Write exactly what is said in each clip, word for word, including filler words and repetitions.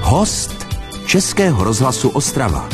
Host Českého rozhlasu Ostrava.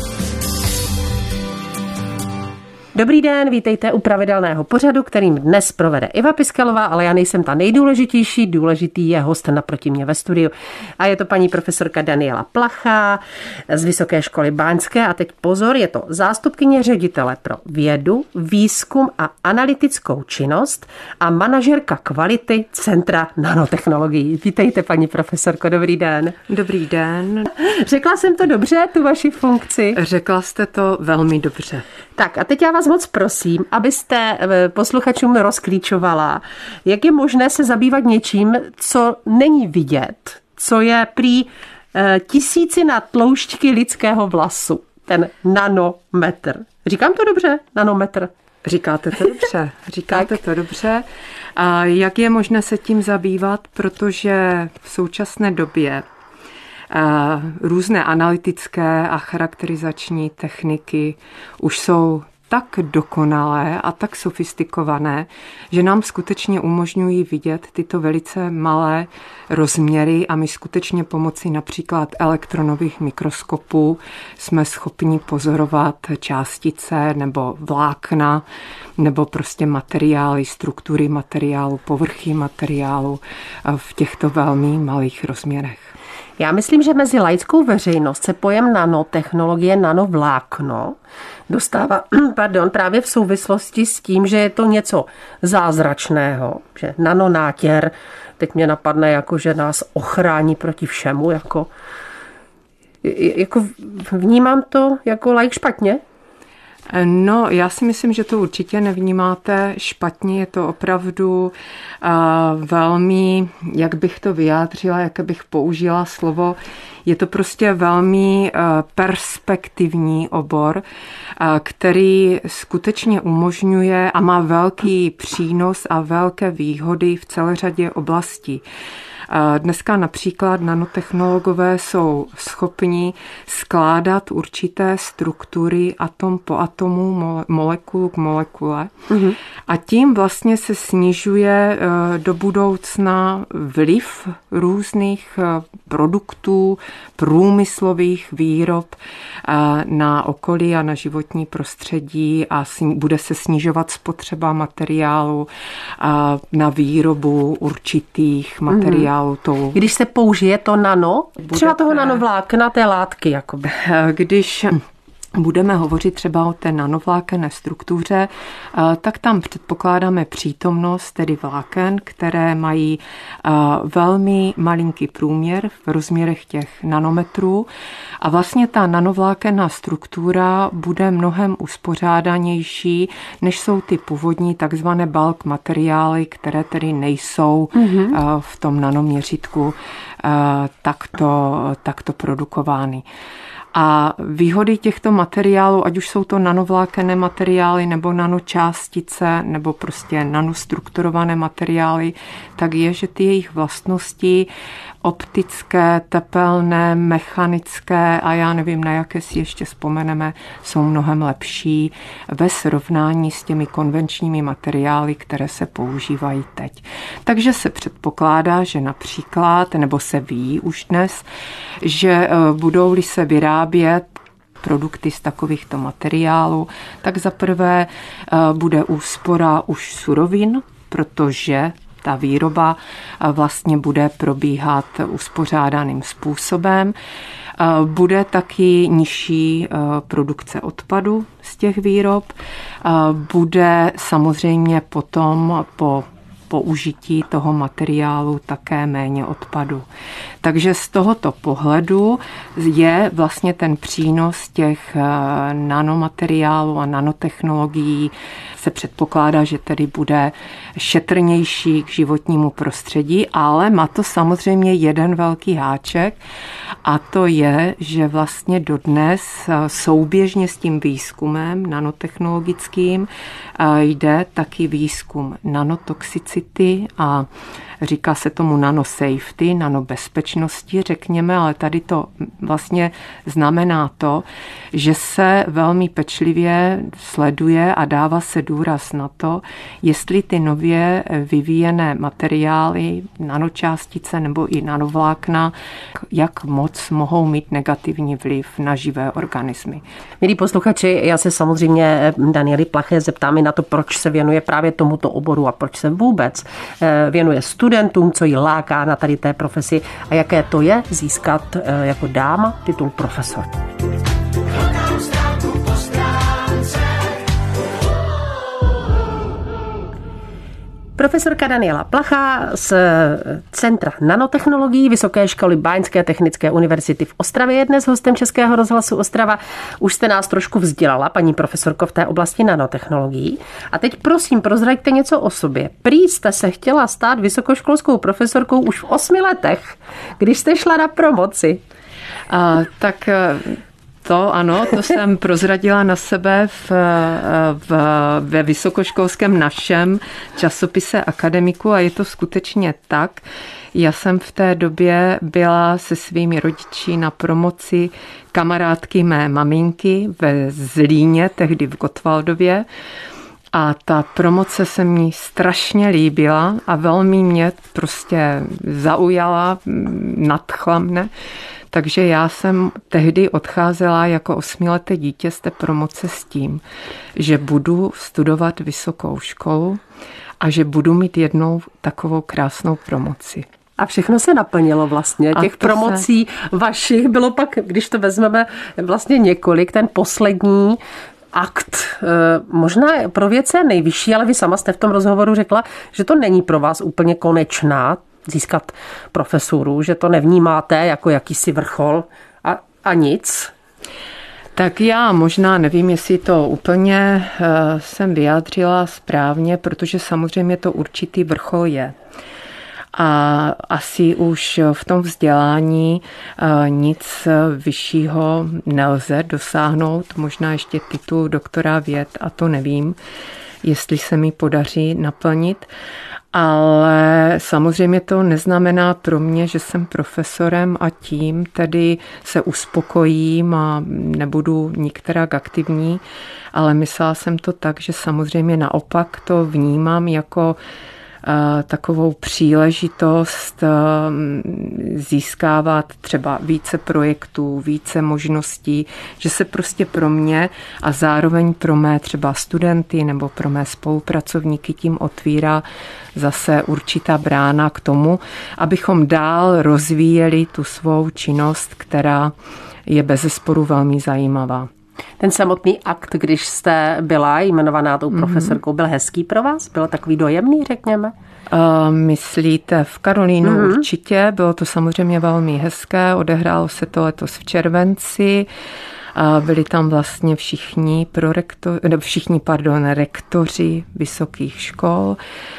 Dobrý den, vítejte u pravidelného pořadu, kterým dnes provede Iva Piskelová, ale já nejsem ta nejdůležitější, důležitý je host naproti mě ve studiu. A je to paní profesorka Daniela Plachá z Vysoké školy báňské. A teď pozor, je to zástupkyně ředitele pro vědu, výzkum a analytickou činnost a manažerka kvality Centra nanotechnologií. Vítejte, paní profesorko, dobrý den. Dobrý den. Řekla jsem to dobře, tu vaši funkci? Řekla jste to velmi dobře. Tak a teď já vás moc prosím, abyste posluchačům rozklíčovala, jak je možné se zabývat něčím, co není vidět, co je prý tisícina tloušťky lidského vlasu, ten nanometr. Říkám to dobře? Nanometr. Říkáte to dobře, říkáte to dobře. A jak je možné se tím zabývat, protože v současné době různé analytické a charakterizační techniky už jsou tak dokonalé a tak sofistikované, že nám skutečně umožňují vidět tyto velice malé rozměry a my skutečně pomocí například elektronových mikroskopů jsme schopni pozorovat částice nebo vlákna nebo prostě materiály, struktury materiálu, povrchy materiálu v těchto velmi malých rozměrech. Já myslím, že mezi laickou veřejnost se pojem nanotechnologie, nanovlákno dostává pardon, právě v souvislosti s tím, že je to něco zázračného, že nanonátěr, teď mě napadne, jako, že nás ochrání proti všemu, jako, jako vnímám to jako laik špatně? No, já si myslím, že to určitě nevnímáte špatně, je to opravdu uh, velmi, jak bych to vyjádřila, jak bych použila slovo, je to prostě velmi uh, perspektivní obor, uh, který skutečně umožňuje a má velký přínos a velké výhody v celé řadě oblastí. Dneska například nanotechnologové jsou schopni skládat určité struktury atom po atomu, molekulu k molekule. Mm-hmm. A tím vlastně se snižuje do budoucna vliv různých produktů, průmyslových výrob na okolí a na životní prostředí a bude se snižovat spotřeba materiálu na výrobu určitých materiálů. Tou. Když se použije to nano, budete... třeba toho nanovlákna, té látky, jakoby. Když budeme hovořit třeba o té nanovlákenné struktuře, tak tam předpokládáme přítomnost tedy vláken, které mají velmi malinký průměr v rozměrech těch nanometrů a vlastně ta nanovlákenná struktura bude mnohem uspořádanější, než jsou ty původní takzvané bulk materiály, které tedy nejsou mm-hmm. v tom nanoměřítku takto, takto produkovány. A výhody těchto materiálů, ať už jsou to nanovlákenné materiály nebo nanočástice nebo prostě nanostrukturované materiály, tak je, že ty jejich vlastnosti optické, tepelné, mechanické a já nevím, na jaké si ještě vzpomeneme, jsou mnohem lepší ve srovnání s těmi konvenčními materiály, které se používají teď. Takže se předpokládá, že například, nebo se ví už dnes, že budou-li se vyrábět produkty z takovýchto materiálů, tak za prvé bude úspora už surovin, protože ta výroba vlastně bude probíhat uspořádaným způsobem. Bude taky nižší produkce odpadu z těch výrob. Bude samozřejmě potom po použití toho materiálu také méně odpadu. Takže z tohoto pohledu je vlastně ten přínos těch nanomateriálů a nanotechnologií se předpokládá, že tedy bude šetrnější k životnímu prostředí, ale má to samozřejmě jeden velký háček a to je, že vlastně dodnes souběžně s tím výzkumem nanotechnologickým jde taky výzkum nanotoxicity a říká se tomu nanosafety, nanobezpečnosti, řekněme, ale tady to vlastně znamená to, že se velmi pečlivě sleduje a dává se důraz na to, jestli ty nově vyvíjené materiály, nanočástice nebo i nanovlákna, jak moc mohou mít negativní vliv na živé organismy. Milí posluchači, já se samozřejmě Daniely Plaché zeptám i na to, proč se věnuje právě tomuto oboru a proč se vůbec věnuje studentům, co jí láká na tady té profesi a jaké to je získat jako dáma titul profesor. Profesorka Daniela Plachá z Centra nanotechnologií Vysoké školy Báňské technické univerzity v Ostravě je dnes hostem Českého rozhlasu Ostrava. Už jste nás trošku vzdělala, paní profesorko, v té oblasti nanotechnologií. A teď prosím, prozraďte něco o sobě. Prý jste se chtěla stát vysokoškolskou profesorkou už v osmi letech, když jste šla na promoci. A, tak... To ano, to jsem prozradila na sebe v, v, ve vysokoškolském našem časopise Akademiku a je to skutečně tak. Já jsem v té době byla se svými rodiči na promoci kamarádky mé maminky ve Zlíně, tehdy v Gottwaldově. A ta promoce se mi strašně líbila a velmi mě prostě zaujala, nadchla mne. Takže já jsem tehdy odcházela jako osmileté dítě z té promoce s tím, že budu studovat vysokou školu a že budu mít jednou takovou krásnou promoci. A všechno se naplnilo vlastně. Těch promocí se... vašich bylo pak, když to vezmeme, vlastně několik. Ten poslední akt možná pro věce nejvyšší, ale vy sama jste v tom rozhovoru řekla, že to není pro vás úplně konečná získat profesuru, že to nevnímáte jako jakýsi vrchol a, a nic. Tak já možná nevím, jestli to úplně uh, jsem vyjádřila správně, protože samozřejmě to určitý vrchol je. A asi už v tom vzdělání uh, nic vyššího nelze dosáhnout, možná ještě titul doktora věd a to nevím, jestli se mi podaří naplnit. Ale samozřejmě to neznamená pro mě, že jsem profesorem a tím tedy se uspokojím a nebudu nikterak aktivní, ale myslela jsem to tak, že samozřejmě naopak to vnímám jako takovou příležitost získávat třeba více projektů, více možností, že se prostě pro mě a zároveň pro mé třeba studenty nebo pro mé spolupracovníky tím otvírá zase určitá brána k tomu, abychom dál rozvíjeli tu svou činnost, která je bezesporu velmi zajímavá. Ten samotný akt, když jste byla jmenovaná tou profesorkou, byl hezký pro vás? Byl takový dojemný, řekněme? Uh, myslíte v Karolínu mm-hmm. určitě. Bylo to samozřejmě velmi hezké. Odehrálo se to letos v červenci. Uh, byli tam vlastně všichni, prorektor, ne, všichni pardon, rektoři vysokých škol.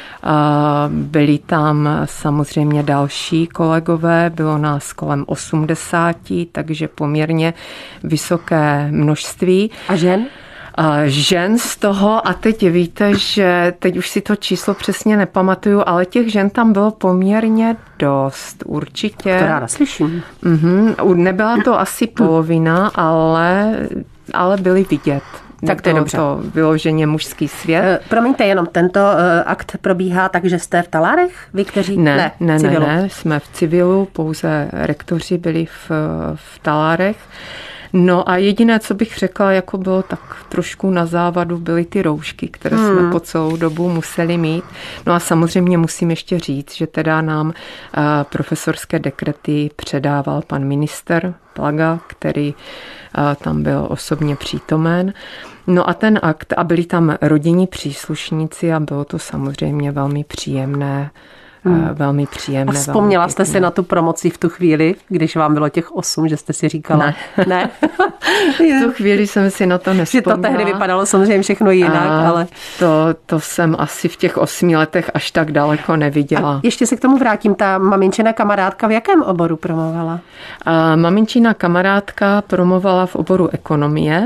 Byli tam samozřejmě další kolegové, bylo nás kolem osmdesáti, takže poměrně vysoké množství. A žen? Žen z toho, a teď víte, že teď už si to číslo přesně nepamatuju, ale těch žen tam bylo poměrně dost, určitě. To ráda slyším. Mhm, nebyla to asi polovina, ale, ale byly vidět. Tak to je dobře. To vyloženě mužský svět. Promiňte, jenom tento akt probíhá tak, že jste v talárech? Vy, kteří... Ne, ne, ne, ne, ne, jsme v civilu, pouze rektoři byli v, v talárech. No a jediné, co bych řekla, jako bylo tak trošku na závadu, byly ty roušky, které hmm. jsme po celou dobu museli mít. No a samozřejmě musím ještě říct, že teda nám profesorské dekrety předával pan minister Plaga, který tam byl osobně přítomen. No a ten akt, a byli tam rodinní příslušníci a bylo to samozřejmě velmi příjemné. Hmm. Velmi příjemné. A vzpomněla jste si na tu promoci v tu chvíli, když vám bylo těch osm, že jste si říkala? Ne. ne? V tu chvíli jsem si na to nevzpomněla. Že to tehdy vypadalo samozřejmě všechno jinak, a ale... To, to jsem asi v těch osmi letech až tak daleko neviděla. A ještě se k tomu vrátím. Ta maminčina kamarádka v jakém oboru promovala? A maminčina kamarádka promovala v oboru ekonomie.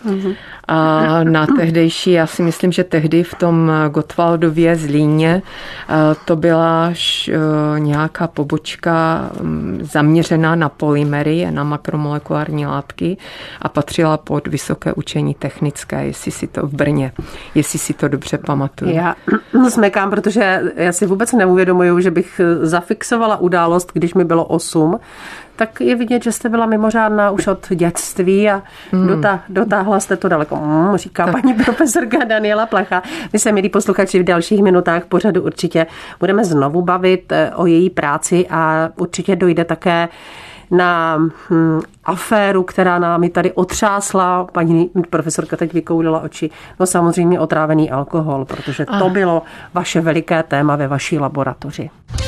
Mm-hmm. A na tehdejší, já si myslím, že tehdy v tom Gottwaldově Zlíně to byla nějaká pobočka zaměřená na polymery, na makromolekulární látky a patřila pod Vysoké učení technické, jestli si to v Brně, jestli si to dobře pamatuju. Já smekám, protože já si vůbec neuvědomuju, že bych zafixovala událost, když mi bylo osm, tak je vidět, že jste byla mimořádná už od dětství a hmm. dotá, dotáhla jste to daleko, hmm, říká tak. Paní profesorka Daniela Placha. My se, milí posluchači, v dalších minutách pořadu určitě budeme znovu bavit o její práci a určitě dojde také na hm, aféru, která námi tady otřásla. Paní profesorka teď vykoulila oči. No samozřejmě otrávený alkohol, protože to bylo vaše veliké téma ve vaší laboratoři.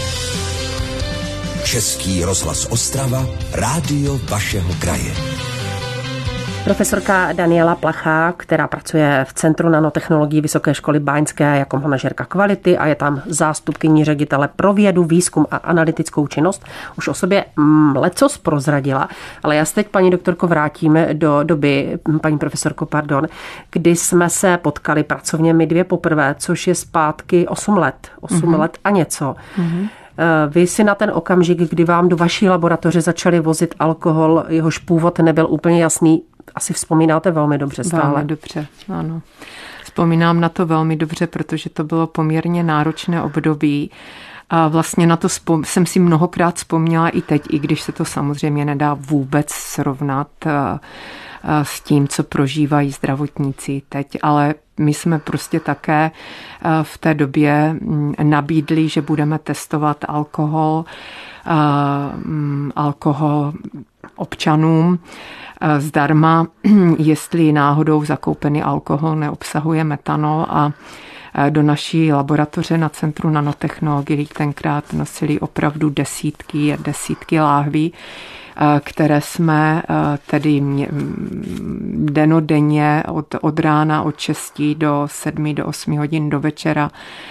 Český rozhlas Ostrava, rádio vašeho kraje. Profesorka Daniela Placha, která pracuje v Centru nanotechnologií Vysoké školy báňské jako manažerka kvality a je tam zástupkyní ředitele pro vědu, výzkum a analytickou činnost, už o sobě lecos prozradila, ale já se teď, paní doktorko, vrátíme do doby, paní profesorko, pardon, kdy jsme se potkali pracovně my dvě poprvé, což je zpátky osm let, osm mm-hmm. let a něco. Mm-hmm. Vy si na ten okamžik, kdy vám do vaší laboratoře začali vozit alkohol, jehož původ nebyl úplně jasný, asi vzpomínáte velmi dobře stále. Velmi dobře, ano. Vzpomínám na to velmi dobře, protože to bylo poměrně náročné období. A vlastně na to spom- jsem si mnohokrát vzpomněla i teď, i když se to samozřejmě nedá vůbec srovnat s tím, co prožívají zdravotníci teď, ale my jsme prostě také v té době nabídli, že budeme testovat alkohol, alkohol občanům zdarma, jestli náhodou zakoupený alkohol neobsahuje metanol, a do naší laboratoře na Centru nanotechnologií tenkrát nosili opravdu desítky a desítky láhví, které jsme tedy denodenně od, od rána od šesti do sedmi do osmi hodin do večera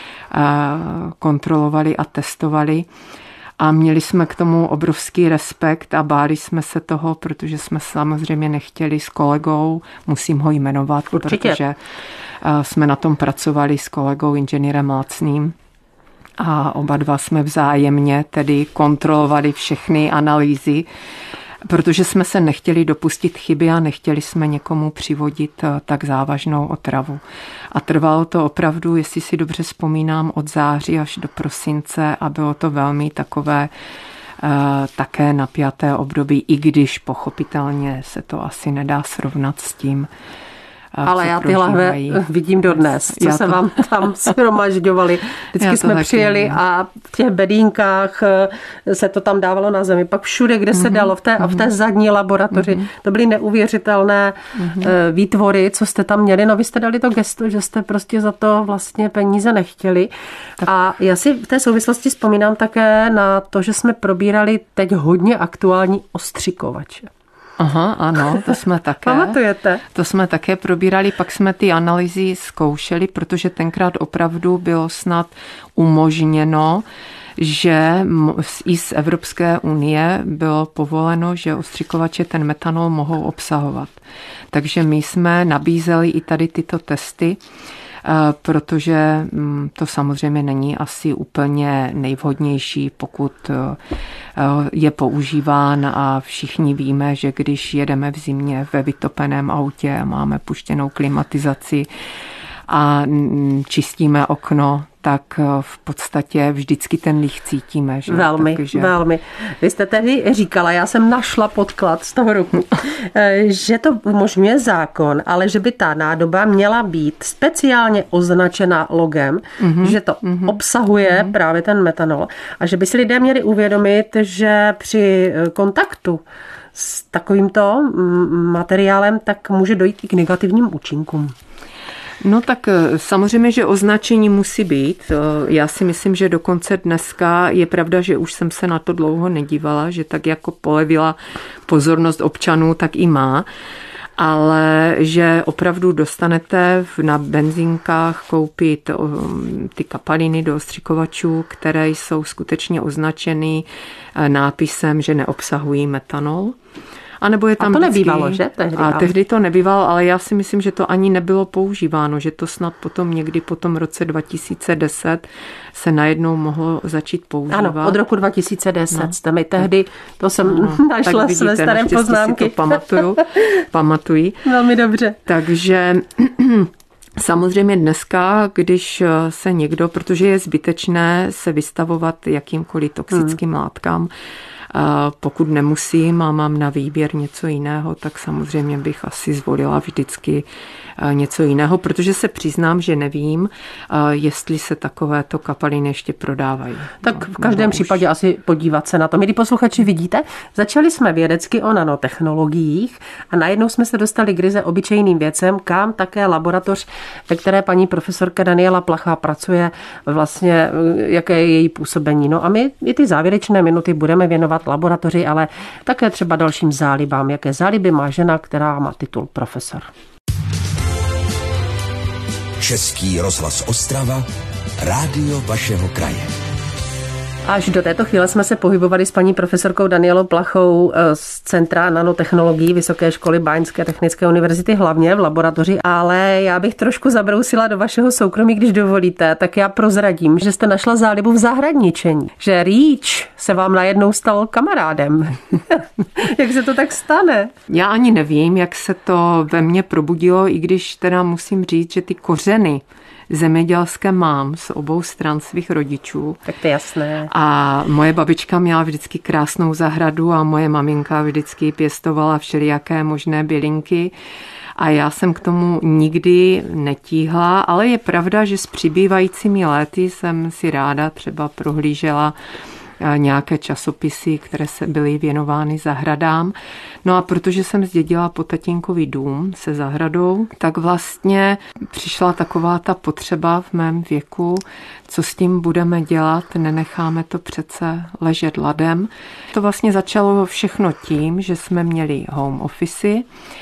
kontrolovali a testovali. A měli jsme k tomu obrovský respekt a báli jsme se toho, protože jsme samozřejmě nechtěli s kolegou, musím ho jmenovat, Určitě. protože jsme na tom pracovali s kolegou inženýrem Lacným. A oba dva jsme vzájemně tedy kontrolovali všechny analýzy, protože jsme se nechtěli dopustit chyby a nechtěli jsme někomu přivodit tak závažnou otravu. A trvalo to opravdu, jestli si dobře vzpomínám, od září až do prosince a bylo to velmi takové uh, také napjaté období, i když pochopitelně se to asi nedá srovnat s tím, ale já ty lahve vidím dodnes, co já se to... vám tam shromažďovali. Vždycky jsme přijeli nevím. a v těch bedínkách se to tam dávalo na zemi. Pak všude, kde se mm-hmm. dalo, v té, a v té zadní laboratoři. Mm-hmm. To byly neuvěřitelné mm-hmm. výtvory, co jste tam měli. No vy jste dali to gesto, že jste prostě za to vlastně peníze nechtěli. Tak. A já si v té souvislosti vzpomínám také na to, že jsme probírali teď hodně aktuální ostřikovače. Aha, ano, to jsme také. Pamatujete? To jsme také probírali, pak jsme ty analýzy zkoušeli, protože tenkrát opravdu bylo snad umožněno, že i z Evropské unie bylo povoleno, že ostřikovače ten metanol mohou obsahovat. Takže my jsme nabízeli i tady tyto testy, protože to samozřejmě není asi úplně nejvhodnější, pokud je používán, a všichni víme, že když jedeme v zimě ve vytopeném autě a máme puštěnou klimatizaci a čistíme okno, tak v podstatě vždycky ten líh cítíme. Že? Velmi, Takže... velmi. Vy jste tedy říkala, já jsem našla podklad z toho roku, že to umožňuje zákon, ale že by ta nádoba měla být speciálně označena logem, mm-hmm, že to mm-hmm, obsahuje mm-hmm. právě ten metanol a že by si lidé měli uvědomit, že při kontaktu s takovýmto materiálem tak může dojít i k negativním účinkům. No tak samozřejmě, že označení musí být. Já si myslím, že dokonce dneska je pravda, že už jsem se na to dlouho nedívala, že tak jako polevila pozornost občanů, tak i má. Ale že opravdu dostanete na benzínkách koupit ty kapaliny do ostřikovačů, které jsou skutečně označeny nápisem, že neobsahují metanol. A, nebo je tam a to vždycky, nebývalo, že? Tehdy, a tehdy to nebývalo, ale já si myslím, že to ani nebylo používáno, že to snad potom někdy po tom roce dva tisíce deset se najednou mohlo začít používat. Ano, od roku dva tisíce deset no. jste mi tehdy, to jsem no, našla své staré poznámky. Si to pamatuju, pamatuji. Velmi dobře. Takže samozřejmě dneska, když se někdo, protože je zbytečné se vystavovat jakýmkoliv toxickým hmm. látkám, pokud nemusím a mám na výběr něco jiného, tak samozřejmě bych asi zvolila vždycky něco jiného, protože se přiznám, že nevím, jestli se takovéto kapaliny ještě prodávají. Tak v každém případě asi podívat se na to. Milí posluchači, vidíte, začali jsme vědecky o nanotechnologiích a najednou jsme se dostali k ryze obyčejným věcem, kam také laboratoř, ve které paní profesorka Daniela Plachá pracuje, vlastně jaké je její působení. No a my i ty závěrečné minuty budeme věnovat laboratoři, ale také třeba dalším zálibám. Jaké záliby má žena, která má titul profesor? Český rozhlas Ostrava, rádio vašeho kraje. Až do této chvíle jsme se pohybovali s paní profesorkou Danielou Plachou z Centra nanotechnologií Vysoké školy Báňské technické univerzity, hlavně v laboratoři, ale já bych trošku zabrousila do vašeho soukromí, když dovolíte, tak já prozradím, že jste našla zálibu v zahradničení, že REACH se vám najednou stal kamarádem. Jak se to tak stane? Já ani nevím, jak se to ve mně probudilo, i když teda musím říct, že ty kořeny zemědělské mám z obou stran svých rodičů. Tak to je jasné. A moje babička měla vždycky krásnou zahradu a moje maminka vždycky pěstovala všelijaké možné bylinky. A já jsem k tomu nikdy netíhla, ale je pravda, že s přibývajícími léty jsem si ráda třeba prohlížela nějaké časopisy, které se byly věnovány zahradám. No a protože jsem zdědila po tatínkový dům se zahradou, tak vlastně přišla taková ta potřeba v mém věku, co s tím budeme dělat, nenecháme to přece ležet ladem. To vlastně začalo všechno tím, že jsme měli home office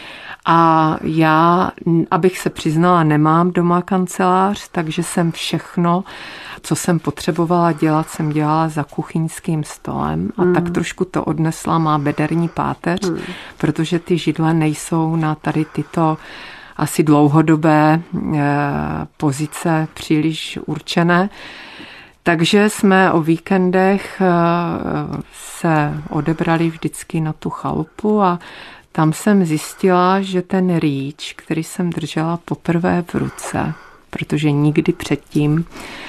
a já, abych se přiznala, nemám doma kancelář, takže jsem všechno, co jsem potřebovala dělat, jsem dělala za kuchyňským stolem a hmm. tak trošku to odnesla má bederní páteř, hmm. protože ty židle nejsou na tady tyto asi dlouhodobé eh, pozice příliš určené. Takže jsme o víkendech eh, se odebrali vždycky na tu chalupu a tam jsem zjistila, že ten REACH, který jsem držela poprvé v ruce, protože nikdy předtím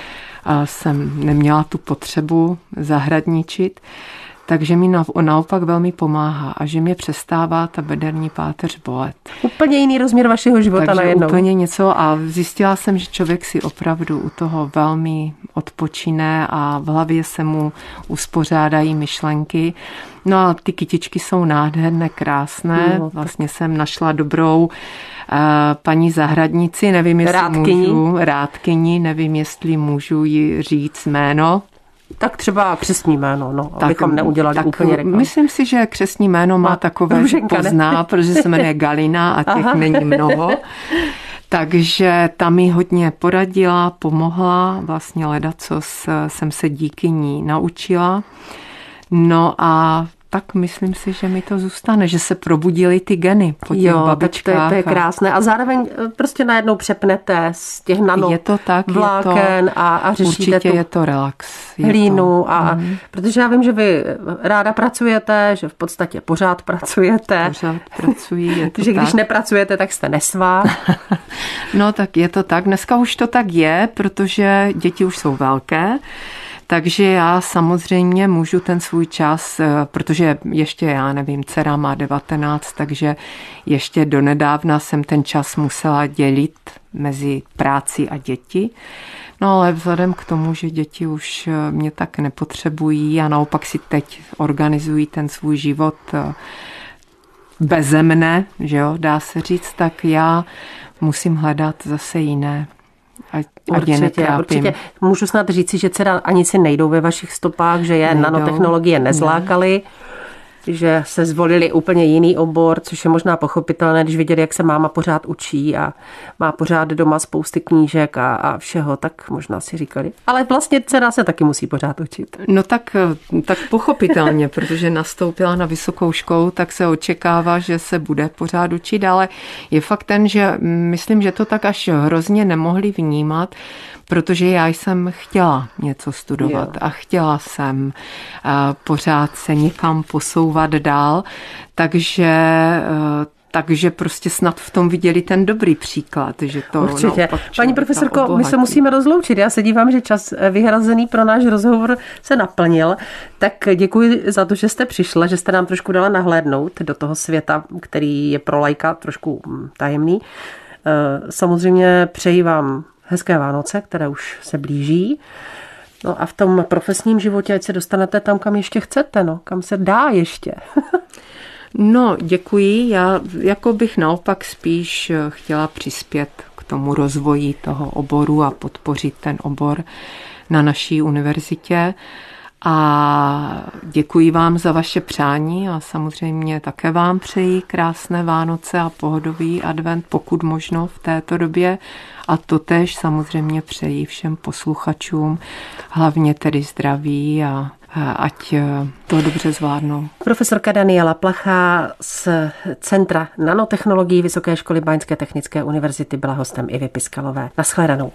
jsem neměla tu potřebu zahradničit, takže mi naopak velmi pomáhá a že mě přestává ta bederní páteř bolet. Úplně jiný rozměr vašeho života takže najednou. úplně něco a zjistila jsem, že člověk si opravdu u toho velmi odpočíne a v hlavě se mu uspořádají myšlenky. No a ty kytičky jsou nádherné, krásné. No, vlastně jsem našla dobrou uh, paní zahradnici, nevím, jestli rádkyni. můžu, rádkyni, nevím, jestli můžu jí říct jméno. Tak třeba křestní jméno, no, tak, abychom neudělali tak úplně reklamu. Myslím si, že křestní jméno má, má takové, Růženka, pozná, protože se jmenuje Galina a těch Aha. není mnoho. Takže ta mi hodně poradila, pomohla, vlastně ledacos jsem se díky ní naučila. No a tak myslím si, že mi to zůstane, že se probudily ty geny po těch jo, babičkách. Tak to, je, to je krásné. A zároveň prostě najednou přepnete z těch nano je to tak, vláken je to, a, a řešíte určitě tu je to relax. Je hlínu. to, a, mm. Protože já vím, že vy ráda pracujete, že v podstatě pořád pracujete. Pořád pracuji, je to že když tak. nepracujete, tak jste nesvá. No tak je to tak. Dneska už to tak je, protože děti už jsou velké. Takže já samozřejmě můžu ten svůj čas, protože ještě, já nevím, dcera má devatenáct, takže ještě donedávna jsem ten čas musela dělit mezi práci a děti. No ale vzhledem k tomu, že děti už mě tak nepotřebují a naopak si teď organizují ten svůj život beze mne, že jo, dá se říct, tak já musím hledat zase jiné. Ať, určitě, ať určitě. Můžu snad říci, že dcera ani si nejdou ve vašich stopách, že je nejdou. Nanotechnologie nezlákaly. že se zvolili úplně jiný obor, což je možná pochopitelné, když viděli, jak se máma pořád učí a má pořád doma spousty knížek a, a všeho, tak možná si říkali. Ale vlastně dcera se taky musí pořád učit. No tak, tak pochopitelně, protože nastoupila na vysokou školu, tak se očekává, že se bude pořád učit, ale je fakt ten, že myslím, že to tak až hrozně nemohli vnímat, protože já jsem chtěla něco studovat jo. a chtěla jsem pořád se někam posouvat dál, takže takže prostě snad v tom viděli ten dobrý příklad, že to určitě. Paní profesorko, my se musíme rozloučit. Já se dívám, že čas vyhrazený pro náš rozhovor se naplnil. Tak děkuji za to, že jste přišla, že jste nám trošku dala nahlédnout do toho světa, který je pro laika trošku tajemný. Samozřejmě přeji vám hezké Vánoce, které už se blíží. No a v tom profesním životě, ať se dostanete tam, kam ještě chcete, no, kam se dá ještě. No, děkuji. Já jako bych naopak spíš chtěla přispět k tomu rozvoji toho oboru a podpořit ten obor na naší univerzitě. A děkuji vám za vaše přání a samozřejmě také vám přeji krásné Vánoce a pohodový advent, pokud možno v této době. A totéž samozřejmě přeji všem posluchačům, hlavně tedy zdraví a ať to dobře zvládnou. Profesorka Daniela Plachá z Centra nanotechnologií Vysoké školy Báňské technické univerzity byla hostem Ivy Piskalové. Naschledanou.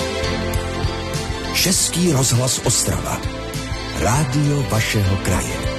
Český rozhlas Ostrava. Rádio vašeho kraje.